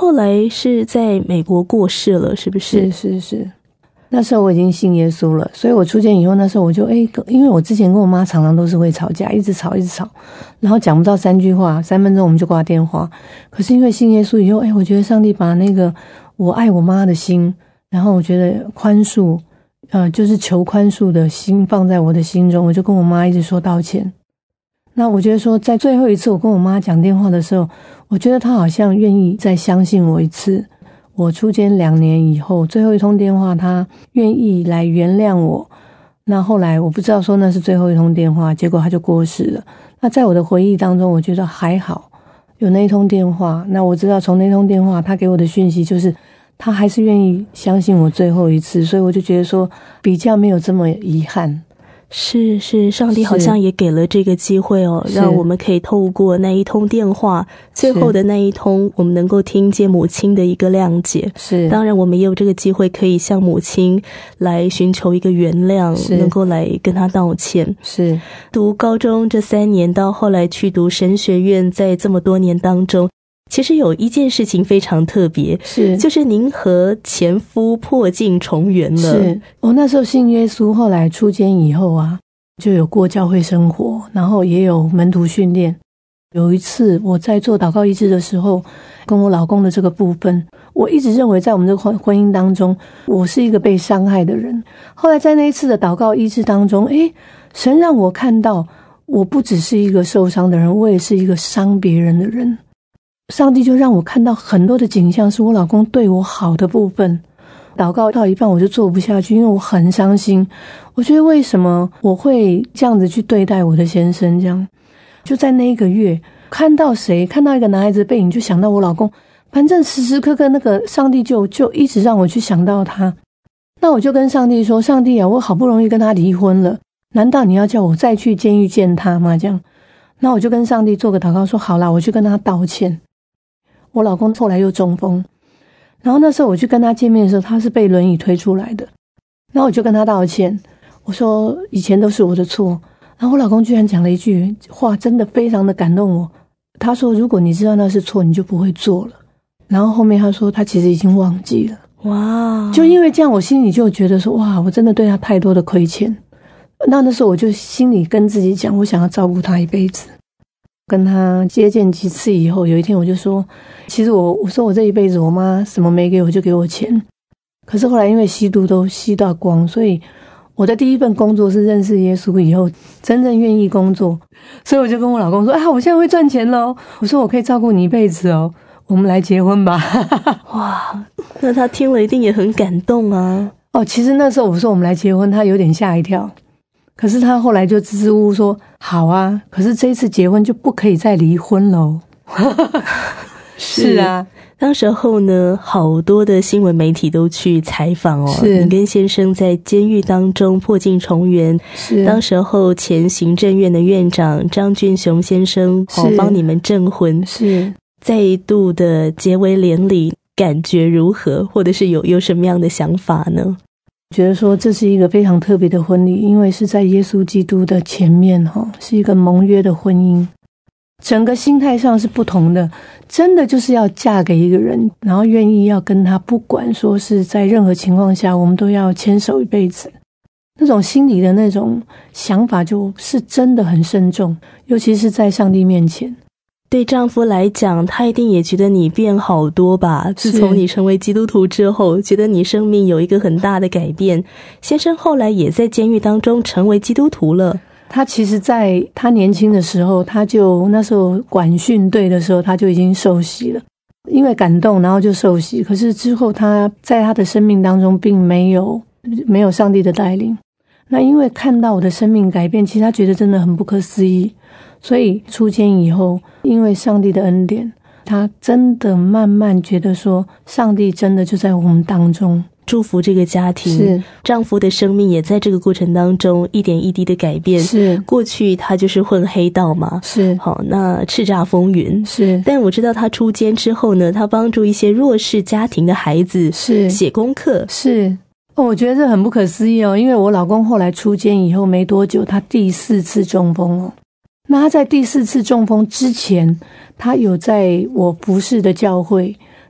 后来是在美国过世了，是不是？ 是。那时候我已经信耶稣了，所以我出监以后，那时候我就因为我之前跟我妈常常都是会吵架，一直吵，然后讲不到3句话，3分钟我们就挂电话。可是因为信耶稣以后，我觉得上帝把那个我爱我妈的心，然后我觉得宽恕，就是求宽恕的心放在我的心中，我就跟我妈一直说道歉。那我觉得说，在最后一次我跟我妈讲电话的时候，我觉得她好像愿意再相信我一次。我出监2年以后，最后一通电话，她愿意来原谅我。那后来我不知道说那是最后一通电话，结果她就过世了。那在我的回忆当中，我觉得还好有那一通电话。那我知道从那通电话，她给我的讯息就是她还是愿意相信我最后一次，所以我就觉得说比较没有这么遗憾。 是，上帝好像也给了这个机会哦，让我们可以透过那一通电话，最后的那一通，我们能够听见母亲的一个谅解。 是， 当然我们也有这个机会可以向母亲来寻求一个原谅，能够来跟她道歉。 是， 读高中这3年到后来去读神学院，在这么多年当中，其实有一件事情非常特别，就是您和前夫破镜重圆了。 是，我那时候信耶稣，后来出监以后啊，就有过教会生活，然后也有门徒训练。有一次我在做祷告医治的时候，跟我老公的这个部分，我一直认为在我们这个婚姻当中，我是一个被伤害的人。后来在那一次的祷告医治当中，神让我看到，我不只是一个受伤的人，我也是一个伤别人的人。上帝就让我看到很多的景象，是我老公对我好的部分。祷告到一半我就做不下去，因为我很伤心。我觉得为什么我会这样子去对待我的先生，这样就在那一个月看到一个男孩子的背影，就想到我老公。反正时时刻刻那个上帝就一直让我去想到他。那我就跟上帝说，上帝啊，我好不容易跟他离婚了，难道你要叫我再去监狱见他吗？这样，那我就跟上帝做个祷告，说好啦，我去跟他道歉。我老公后来又中风，然后那时候我去跟他见面的时候，他是被轮椅推出来的。然后我就跟他道歉，我说以前都是我的错。然后我老公居然讲了一句话，真的非常的感动我。他说如果你知道那是错，你就不会做了。然后后面他说他其实已经忘记了。 哇！ 就因为这样，我心里就觉得说，哇，我真的对他太多的亏欠。那时候我就心里跟自己讲，我想要照顾他一辈子。跟他接见几次以后，有一天我就说，其实我说我这一辈子我妈什么没给我就给我钱，可是后来因为吸毒都吸到光，所以我的第一份工作是认识耶稣以后真正愿意工作，所以我就跟我老公说我现在会赚钱咯，我说我可以照顾你一辈子哦，我们来结婚吧。 哇，那他听了一定也很感动啊。 其实那时候我说我们来结婚，他有点吓一跳，可是他后来就支支吾吾说好啊，可是这一次结婚就不可以再离婚了。是啊， 当时候呢，好多的新闻媒体都去采访你跟先生在监狱当中破镜重圆。 是， 当时候前行政院的院长张俊雄先生帮你们证婚， 是再度的结为连理，感觉如何？或者是有什么样的想法呢？ 觉得说这是一个非常特别的婚礼，因为是在耶稣基督的前面，是一个盟约的婚姻，整个心态上是不同的，真的就是要嫁给一个人，然后愿意要跟他，不管说是在任何情况下我们都要牵手一辈子，那种心里的那种想法就是真的很慎重，尤其是在上帝面前。 对丈夫来讲，他一定也觉得你变好多吧，自从你成为基督徒之后，觉得你生命有一个很大的改变。先生后来也在监狱当中成为基督徒了。 他其实在他年轻的时候，那时候管训队的时候他就已经受洗了，因为感动然后就受洗，可是之后他在他的生命当中并没有上帝的带领。那因为看到我的生命改变，其实他觉得真的很不可思议，所以出监以后，因为上帝的恩典，他真的慢慢觉得说上帝真的就在我们当中， 祝福这个家庭。 是， 丈夫的生命也在这个过程当中一点一滴的改变。 是， 过去他就是混黑道嘛， 是， 好，那叱咤风云。 是， 但我知道他出监之后呢，他帮助一些弱势家庭的孩子是写功课。 是，我觉得这很不可思议因为我老公后来出监以后没多久，他第4次中风那他在第4次中风之前，他有在我服侍的教会，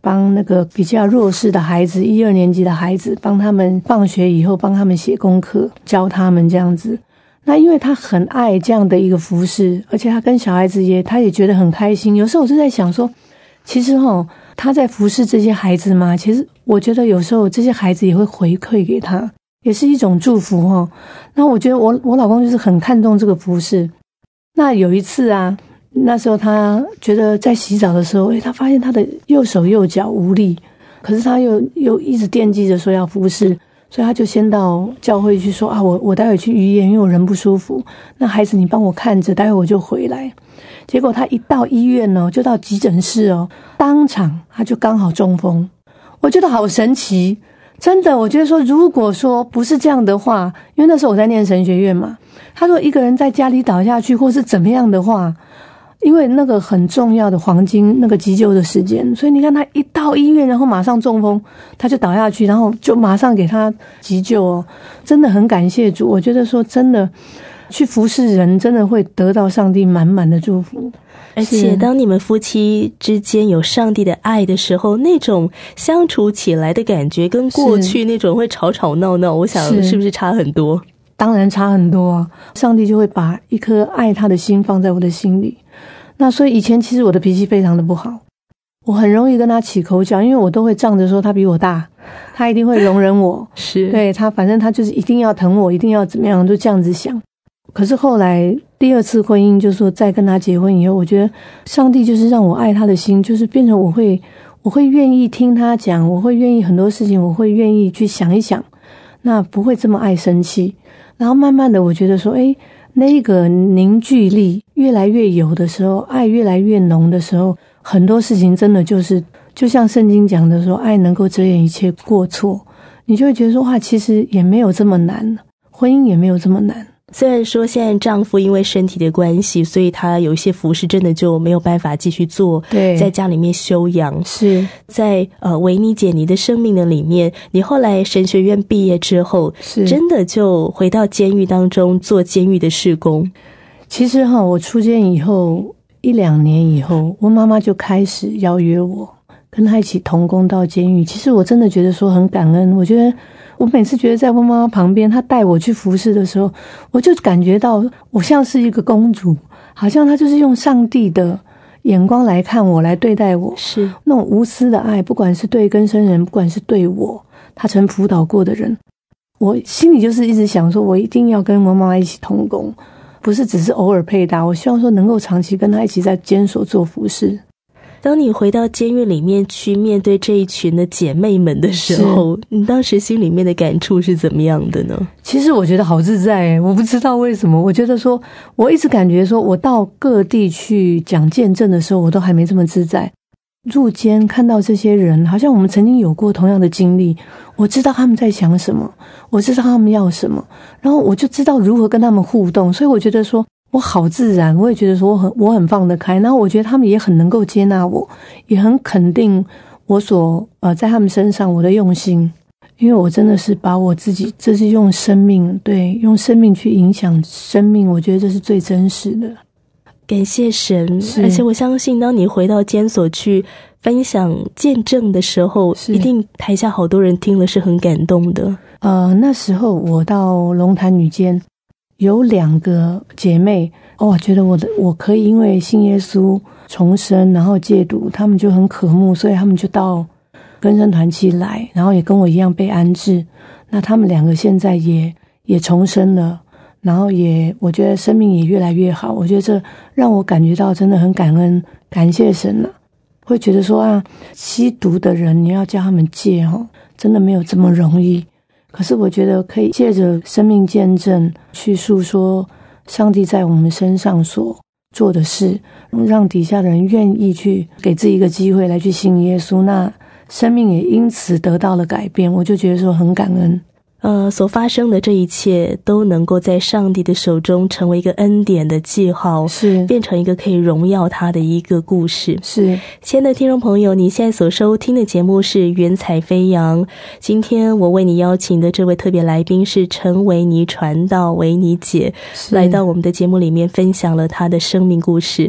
帮那个比较弱势的孩子，1、2年级的孩子，帮他们放学以后帮他们写功课，教他们这样子。那因为他很爱这样的一个服事，而且他跟小孩子他也觉得很开心。有时候我就在想说，其实他在服事这些孩子嘛，其实我觉得有时候这些孩子也会回馈给他，也是一种祝福那我觉得我老公就是很看重这个服事。那有一次啊，那时候他觉得在洗澡的时候，他发现他的右手右脚无力，可是他又一直惦记着说要服事，所以他就先到教会去说啊，我待会去医院，因为我人不舒服，那孩子你帮我看着，待会我就回来。结果他一到医院就到急诊室当场他就刚好中风。我觉得好神奇，真的，我觉得说如果说不是这样的话，因为那时候我在念神学院嘛，他说一个人在家里倒下去或是怎么样的话，因为那个很重要的黄金那个急救的时间，所以你看他一到医院然后马上中风，他就倒下去，然后就马上给他急救真的很感谢主。我觉得说真的去服侍人真的会得到上帝满满的祝福。 而且当你们夫妻之间有上帝的爱的时候，那种相处起来的感觉跟过去那种会吵吵闹闹，我想是不是差很多？ 当然差很多上帝就会把一颗爱他的心放在我的心里。那所以以前其实我的脾气非常的不好，我很容易跟他起口角，因为我都会仗着说他比我大，他一定会容忍我是对他，反正他就是一定要疼我，一定要怎么样，就这样子想。可是后来第2次婚姻，就是说再跟他结婚以后，我觉得上帝就是让我爱他的心，就是变成我会愿意听他讲，我会愿意很多事情我会愿意去想一想，那不会这么爱生气。然后慢慢的我觉得说那个凝聚力越来越有的时候，爱越来越浓的时候，很多事情真的就是就像圣经讲的说，爱能够遮掩一切过错，你就会觉得说哇，其实也没有这么难，婚姻也没有这么难。 虽然说现在丈夫因为身体的关系，所以他有一些服事真的就没有办法继续做， 对， 在家里面休养。 是在维尼姐你的生命的里面，你后来神学院毕业之后， 是真的就回到监狱当中做监狱的事工。 其实我出监以后1、2年以后，我妈妈就开始邀约我跟她一起同工到监狱。其实我真的觉得说很感恩，我觉得我每次觉得在我妈妈旁边，她带我去服侍的时候，我就感觉到我像是一个公主，好像她就是用上帝的眼光来看我，来对待我， 是那种无私的爱，不管是对更生人，不管是对我她曾辅导过的人，我心里就是一直想说，我一定要跟我妈妈一起同工，不是只是偶尔配搭，我希望说能够长期跟她一起在监所做服侍。 当你回到监狱里面去面对这一群的姐妹们的时候，你当时心里面的感触是怎么样的呢？ 其实我觉得好自在我不知道为什么，我觉得说我一直感觉说我到各地去讲见证的时候，我都还没这么自在。入监看到这些人，好像我们曾经有过同样的经历，我知道他们在想什么，我知道他们要什么，然后我就知道如何跟他们互动，所以我觉得说我好自然，我也觉得说我很放得开，然后我觉得他们也很能够接纳我，也很肯定我所在他们身上我的用心，因为我真的是把我自己，这是用生命，对，用生命去影响生命，我觉得这是最真实的。 感谢神，而且我相信当你回到监所去分享见证的时候，一定台下好多人听了是很感动的。 那时候我到龙潭女监，有2个姐妹觉得我可以因为信耶稣重生，然后戒毒，他们就很渴慕，所以他们就到更生团契来，然后也跟我一样被安置。那他们2个现在也重生了，然后我觉得生命也越来越好。我觉得这让我感觉到真的很感恩，感谢神了。会觉得说吸毒的人你要叫他们戒真的没有这么容易。可是我觉得可以借着生命见证去诉说上帝在我们身上所做的事，让底下的人愿意去给自己一个机会来去信耶稣，那生命也因此得到了改变。我就觉得说很感恩。 所发生的这一切都能够在上帝的手中成为一个恩典的记号， 是变成一个可以荣耀他的一个故事。 是， 亲爱的听众朋友，你现在所收听的节目是云彩飞扬。今天我为你邀请的这位特别来宾是陈维尼传道维尼姐，来到我们的节目里面分享了她的生命故事。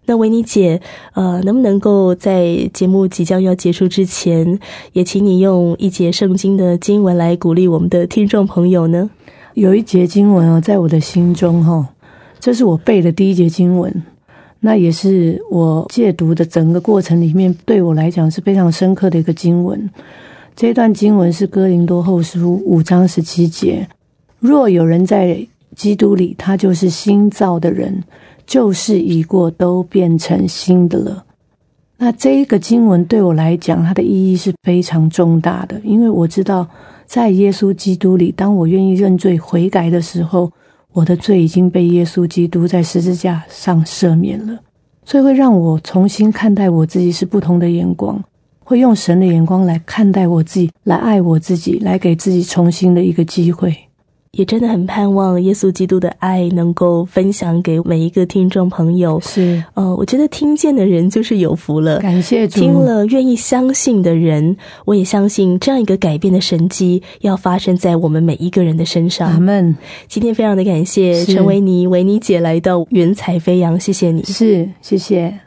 那维尼姐能不能够在节目即将要结束之前，也请你用一节圣经的经文来鼓励我们的听众朋友呢？ 有一节经文在我的心中这是我背的第一节经文，那也是我戒毒的整个过程里面对我来讲是非常深刻的一个经文。这段经文是哥林多后书5章17节，若有人在基督里，他就是新造的人，旧事已过，都变成新的了。那这一个经文对我来讲，它的意义是非常重大的，因为我知道在耶稣基督里，当我愿意认罪悔改的时候，我的罪已经被耶稣基督在十字架上赦免了，所以会让我重新看待我自己是不同的眼光，会用神的眼光来看待我自己，来爱我自己，来给自己重新的一个机会。 也真的很盼望耶稣基督的爱能够分享给每一个听众朋友。 是我觉得听见的人就是有福了， 感谢主。 听了愿意相信的人，我也相信这样一个改变的神迹要发生在我们每一个人的身上。 阿们。 今天非常的感谢陈维尼姐来到云彩飞扬，谢谢你。 是，谢谢。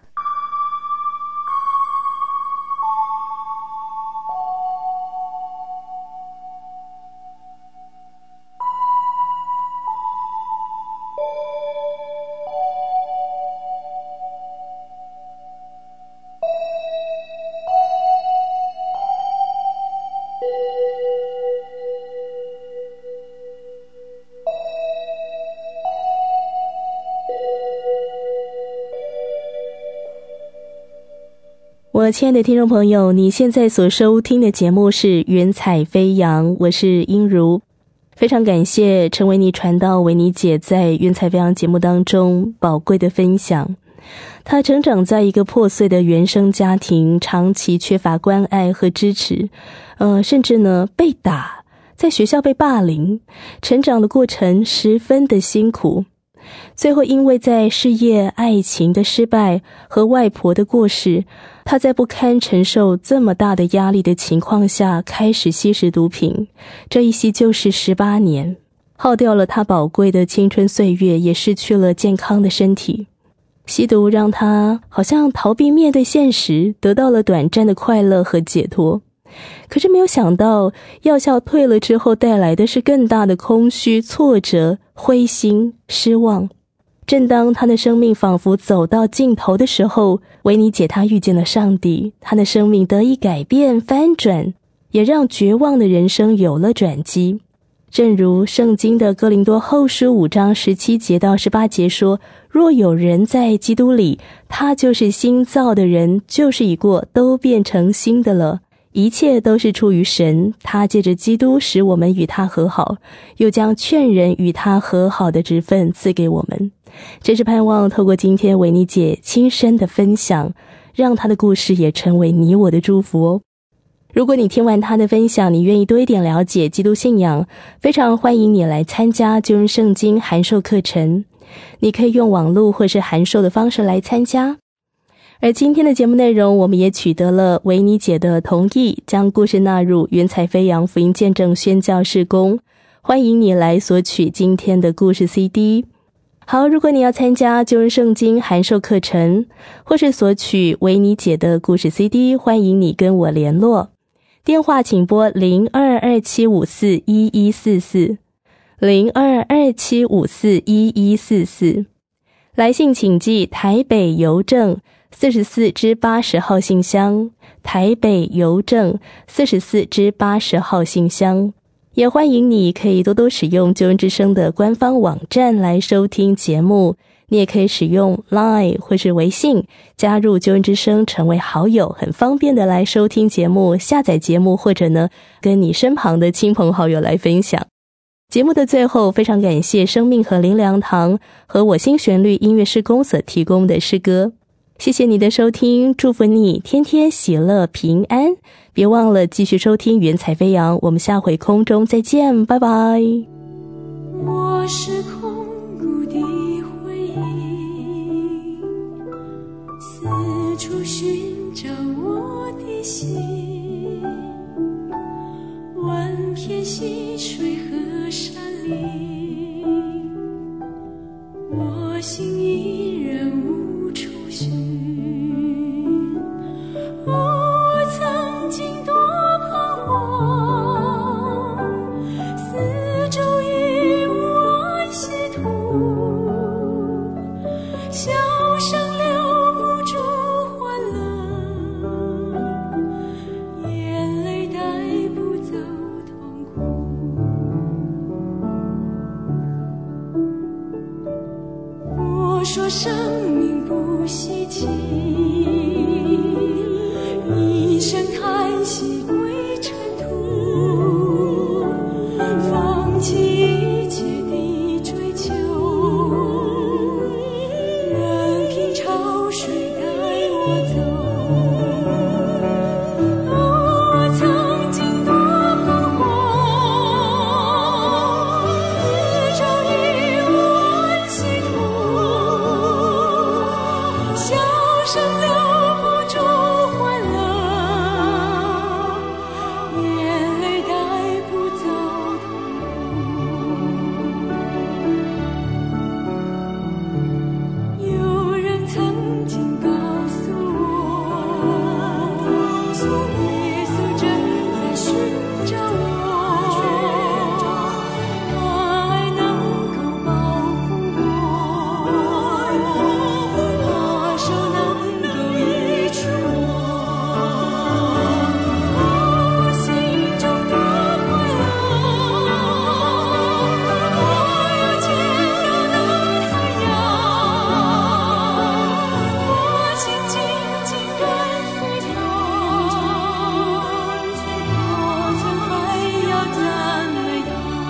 我亲爱的听众朋友，你现在所收听的节目是云彩飞扬，我是英如。非常感谢陈维尼传道维尼姐在云彩飞扬节目当中宝贵的分享。她成长在一个破碎的原生家庭，长期缺乏关爱和支持，甚至呢被打，在学校被霸凌，成长的过程十分的辛苦。最后因为在事业爱情的失败和外婆的过世，他在不堪承受这么大的压力的情况下开始吸食毒品，这一吸就是18年，耗掉了他宝贵的青春岁月，也失去了健康的身体。吸毒让他好像逃避面对现实，得到了短暂的快乐和解脱。可是没有想到，药效退了之后带来的是更大的空虚、挫折、灰心、失望。正当他的生命仿佛走到尽头的时候，维尼姐她遇见了上帝，他的生命得以改变翻转，也让绝望的人生有了转机。正如圣经的哥林多后书5章17节到18节说，若有人在基督里，他就是新造的人，旧事已过，都变成新的了。一切都是出于神，他借着基督使我们与他和好，又将劝人与他和好的职分赐给我们。真是盼望透过今天维尼姐亲身的分享，让她的故事也成为你我的祝福哦。如果你听完她的分享，你愿意多一点了解基督信仰，非常欢迎你来参加救恩圣经函授课程。你可以用网络或是函授的方式来参加。而今天的节目内容，我们也取得了维尼姐的同意，将故事纳入云彩飞扬福音见证宣教事工。欢迎你来索取今天的故事 CD。好，如果你要参加救恩圣经函授课程，或是索取维尼姐的故事 CD， 欢迎你跟我联络。电话请拨0227541144 0227541144，来信请寄台北邮政44支80号信箱，台北邮政44支80号信箱。也欢迎你可以多多使用救恩之声的官方网站来收听节目，你也可以使用 LINE 或是微信加入救恩之声成为好友，很方便的来收听节目、下载节目，或者呢跟你身旁的亲朋好友来分享。节目的最后，非常感谢生命和灵粮堂和我心旋律音乐事工所提供的诗歌。谢谢你的收听，祝福你天天喜乐平安。别忘了继续收听云彩飞扬，我们下回空中再见，拜拜。 我是空谷的回忆，四处寻找我的心，万片溪水和山林，我心依然无处寻。 生命不稀奇，一声叹息归尘土，放弃一切的追求，任凭潮水带我走。我曾经多彷徨，四周已无温稀土，笑声留不住欢乐，眼泪带不走痛苦。有人曾经告诉我，耶稣正在寻找我，他爱能够保护我，他手能够医治我心中多快乐，我又见到那太阳，我心紧紧跟随他，我曾还要赞美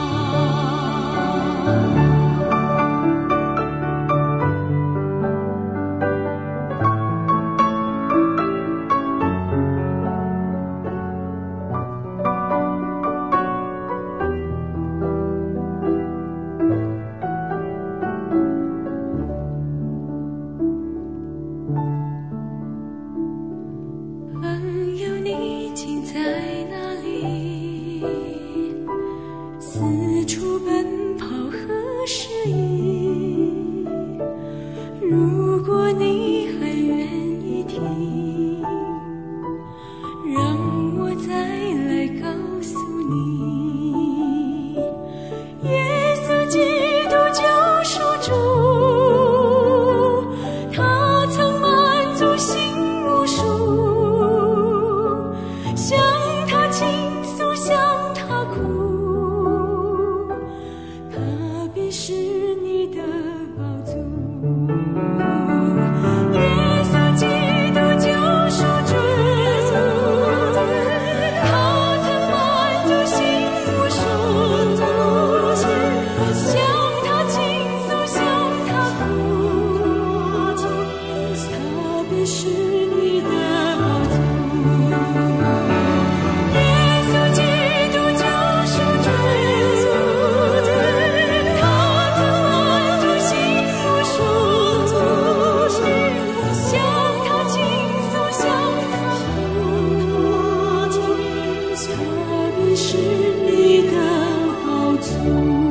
朋友，你竟在哪里？四处奔跑何时已？如果你还愿意听，让我再来告诉你，耶稣基督救赎主，他曾满足心无数，向他倾诉，向他哭，他必是你的宝足。耶稣基督救赎主，他曾满足心无数，向他倾诉，向他哭，他必是你的宝足。耶稣基督救赎主，他曾满足心无数，向他倾诉，向他哭，他必是你的宝足。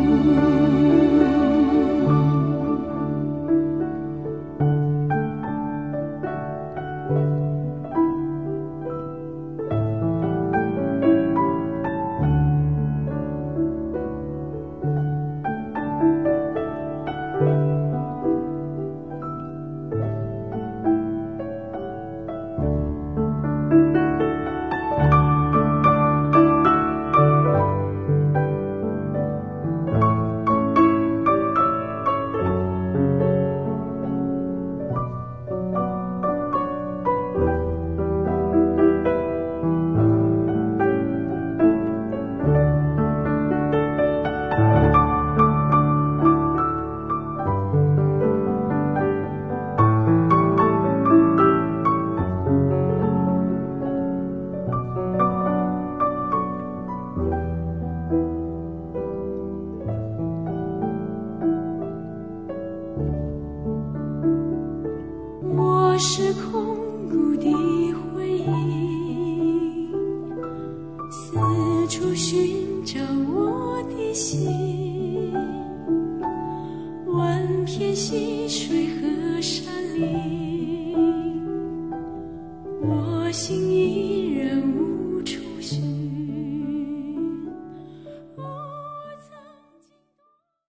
我是空谷的回忆，四处寻找我的心，万片溪水和山